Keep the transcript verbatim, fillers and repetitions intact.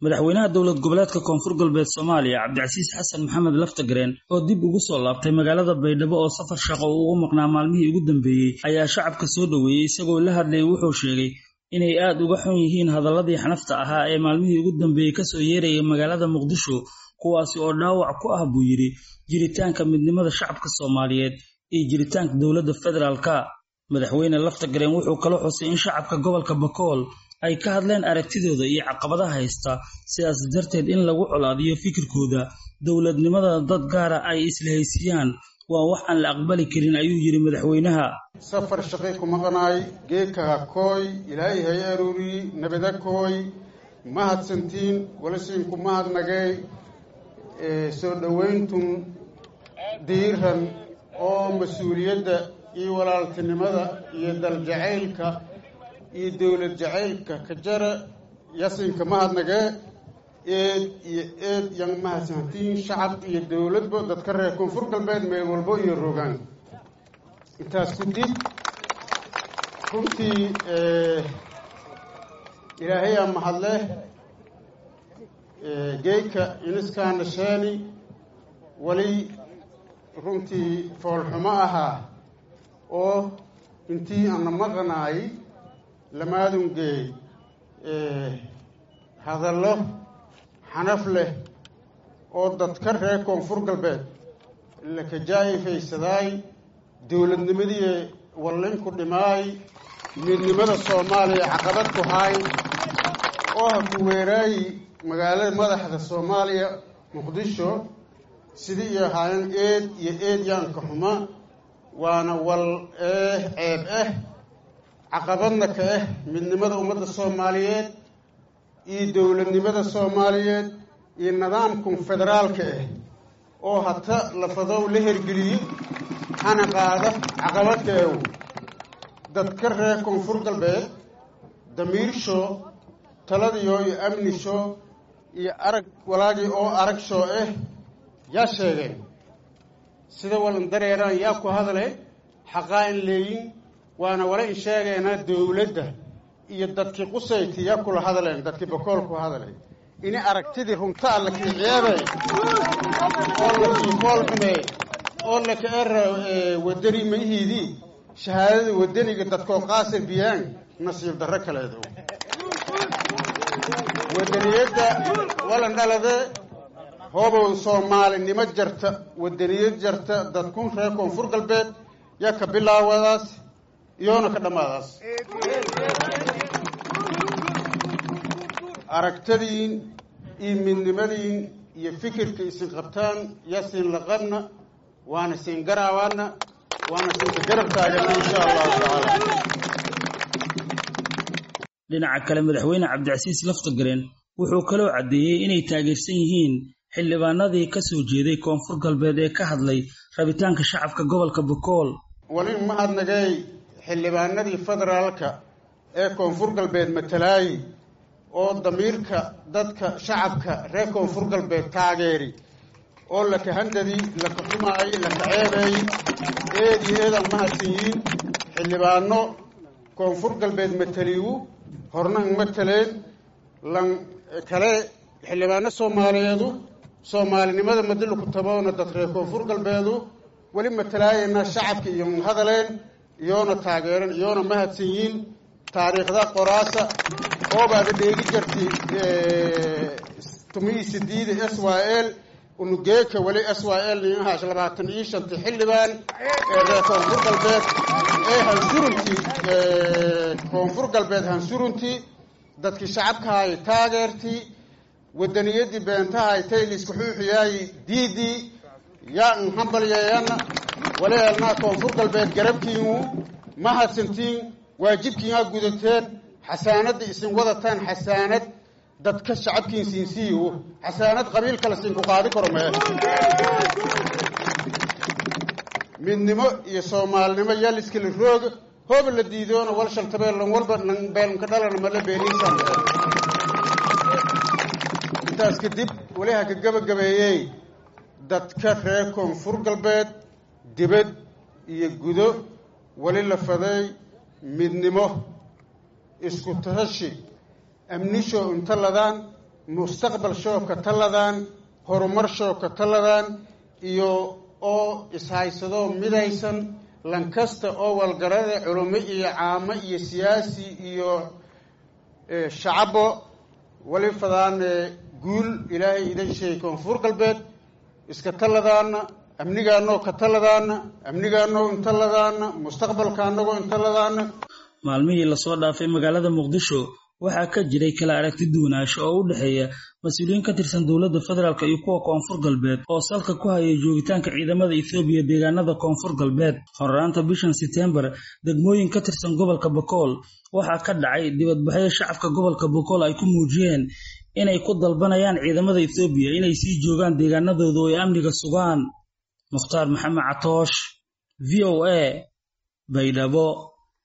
madaxweynaha dowlad goboleedka koonfur galbeed Soomaaliya Cabdicasiis Xasan Maxamed Laftagreen oo dib ugu soo laabtay magaalada Baydhabo oo safar shaqo ugu maqnaa maalmihii ugu dambeeyay ayaa shacabka soo dhaweeyay isagoo la hadlay wuxuu sheegay inay aad uga xun yihiin hadaladii xanafta ahaa ee maalmihii ugu dambeeyay ka soo yeerayay magaalada Muqdisho kuwaasi oo dhaawac ku ah buu yiri jiritaanka midnimada shacabka Soomaaliyeed iyo jiritaanka dowladda federaalka madaxweyne Laftagreen wuxuu kala xusay in shacabka gobolka Bakool ay ka hadleen aragtidooda iyo caqabadaha haysta sidaas darteed in lagu colaadiyo fikirkooda dowladnimada dad gaar ah ay isla haysiyaan waa wax aan la aqbali karin ayuu yiri madaxweynaha safar shaqo kuma qanaay geeka kooy ilaahay hay aruri nabada kooy mahadsantiin walasiin ku mahadnagay ee soo dhaweyntum diiran oo mas'uuliyadda iyo walaaltinimada iyo dal jaceylka iyo dawlad jaceylka ka jara yasinka mahadnaga ee ee yan mahadsantiin shacab iyo dawladba dadka reer koonfur galbeed meel walba iyo rogaan intaas ku dib runtii ee ilaahay ama hadle ee geeka iniskaan sheeni wali runtii foolxumo ahaa oo intii aan maqnaay lamaadungee ee hadallo xanaf leh oo dadka reer koonfur galbeed la ka jaayifaysaday dawladnimadii wallin ku dhimaay midnimada Soomaaliya caqabad ku hay oo ku weeray magaalada madaxda Soomaaliya Muqdisho sidii iyo hay'ad eed iyo eed yaan ka xuma waana wal ee ceeb ah caqabadna ka ah midnimada ummadda Soomaaliyeed iyo dawladnimada Soomaaliyeed iyo nidaamka federaalka ah oo hata la fadow la hirgeliyay hana qaada caqabadkeedu dadka reer koonfur galbeed damiirsho taladiyo iyo amnisho iyo arag walaagii oo arag soo ah yaa sheegay sida walan dareeraan yaa ku hadlay xaqaan leeyin waana wala in sheegayna dawladda iyo dadkii qusayti yaa kula hadleen dadkii Bakool ku hadlay in aragtidii runta la kiiciyay oo la kiifolmay oo la ka wadani mahidi shahaadada wadaniga dadkoo qaasir biyaan nasiib darro kaleedo wadaniyada wala dhalade hoobo Soomaalinimo jarta wadaniyad jarta dadkun reer koonfur galbeed yaa ka bilaawadaas iyoona ka dhamaadaas aragtadiin iyo midnimadiin iyo fikirka isin qabtaan yasin laqabna waana sin garaawana waana sin garab taagan insha Allah taala dhinaca kale madaxweyne Cabdicasiis Laftagreen wuxuu kaloo cadeeyay inay taageersan yihiin xildhibaanadii ka soo jeeday koonfur galbeed ee ka hadlay rabitaanka shacabka gobolka Bakool walin mahadnagay xildhibaanadii federaalka ee koonfur galbeed matalay oo damiirka dadka shacabka reer koonfur galbeed taageeri oo la ka handadi la ka xumaay la ka ceebay ee diidan mahadsiin xildhibaano koonfur galbeed mataliyu horna mataleen lan kale xildhibaano Soomaaliyeedu Soomaalinimada madal ku taboona dad reer koonfur galbeedu wali matalaayna shacabka iyo hadaleen iyoona taageeran iyoona mahadsiin taariikhda qoraasa oo baad dheegi jirtay ee tumiisidiid S Y L unugeeka wali S Y L niyaha labaatan iyo shan xildhibaan ee reer koonfur galbeed ee hansurunti ee koonfur galbeed hansurunti dadkii shacabka ay taageertay wadaniyadii beentaha ay taylis ku xuuxiyay diidi yaa hambalyeeyana walaal koonfur galbeed garabkiinu mahadsantiin waajibkiina gudateen xasaanada isin wadataan xasaanad dadka shacabkiin siinsiyo xasaanad qabiil kala siin ku qaadi karo ma midnimo iyo Soomaalinimo yaliska la roog hoob la diidoona wal shaltabeel lan walba lan beel ka dhalana ma la beenisan intaas kadib walaha ka gabagabeeyay dadka reer koonfur galbeed dibad iyo gudo wali la faday midnimo isku tashi amnisho inta ladaan mustaqbal shooka taladan horumar shooka taladan iyo oo ishaysado midaysan lankasta oo walgarada culimo iyo caamo iyo siyaasi iyo shacabo wali fadaan guul ilaahay idan sheey koonfur galbeed iska taladaana amnigaanoo ka taladaana amnigaanoo inta ladaana mustaqbalkaanagoo inta ladaana maalmihii lasoo dhaafay magaalada muqdisho waxaa ka jiray kala aragti duwanaansho oo u dhexeeya mas-uuliyiin ka tirsan dowladda federaalk iyo kuwa koonfur galbeed oo salka ku hayay joogitaanka ciidamada Itoobiya deegaanada koonfur galbeed horraanta bishan September degmooyin ka tirsan gobolka Bokool waxaa ka dhacay dibadbaxyo shacabka gobolka Bokool ay ku muujiyeen inay ku dalbanayaan ciidamada Itoobiya inay sii joogaan deegaanadooda oo ay amniga sugaan. Mukhtaar Maxamed Catoosh, V O A, Baydhabo.